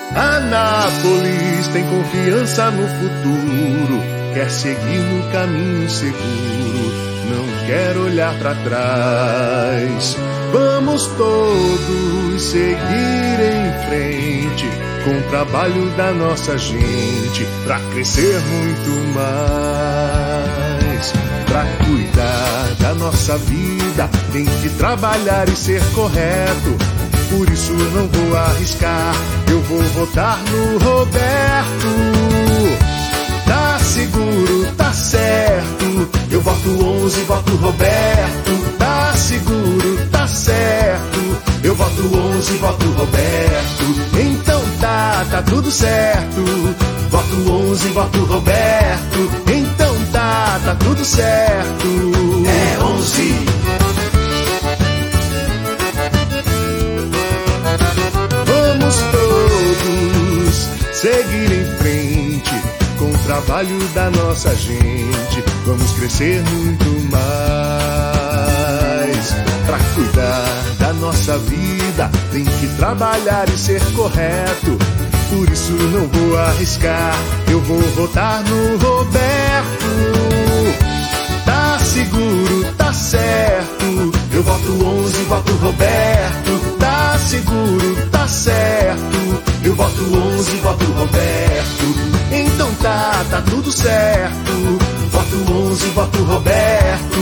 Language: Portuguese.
Anápolis tem confiança no futuro, quer seguir no caminho seguro, não quer olhar para trás. Vamos todos seguir em frente, com o trabalho da nossa gente, pra crescer muito mais. Pra cuidar da nossa vida, tem que trabalhar e ser correto. Por isso não vou arriscar, eu vou votar no Roberto. Tá seguro, tá certo, eu voto 11, voto Roberto. Tá seguro, tá certo, eu voto 11, voto Roberto. Então tá tudo certo, voto 11, voto Roberto. Então tá tudo certo, é 11. Vamos todos seguir em frente, com o trabalho da nossa gente, vamos crescer muito mais. Pra cuidar da nossa vida, tem que trabalhar e ser correto. Por isso não vou arriscar, eu vou votar no Roberto. Tá seguro, tá certo, eu voto 11, voto Roberto. Tá seguro, tá certo, eu voto 11, voto Roberto. Então tá tudo certo, voto 11, voto Roberto.